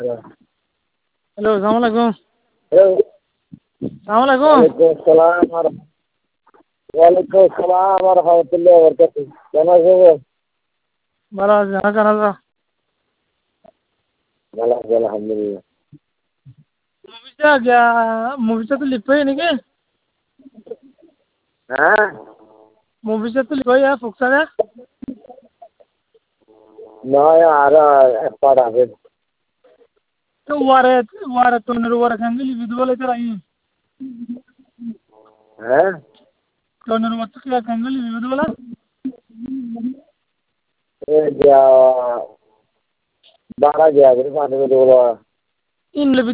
Hello अस्सलाम वालेकुम। Hello. अस्सलाम वालेकुम। वालेकुम सलाम और रहमतुल्लाहि व बरकातहू। কেমন আছেন? ভালো আছি, কেন আছো? ভালো আছি আলহামদুলিল্লাহ। মুভিটা তো লিখবই নাকি? হ্যাঁ? মুভিটা তো লিখবই ফুকসারে। নয় আর এক পার আছে। তো ওয়ারে তোনের ওয়ারে খাঙ্গি লিখবি তো বলে তো রাই। হ্যাঁ? তোনের ওয়ারে তো কি খাঙ্গি লিখবি তো বলে? এই যা 12 গিয়া করে পানি বলে ইন লিখবি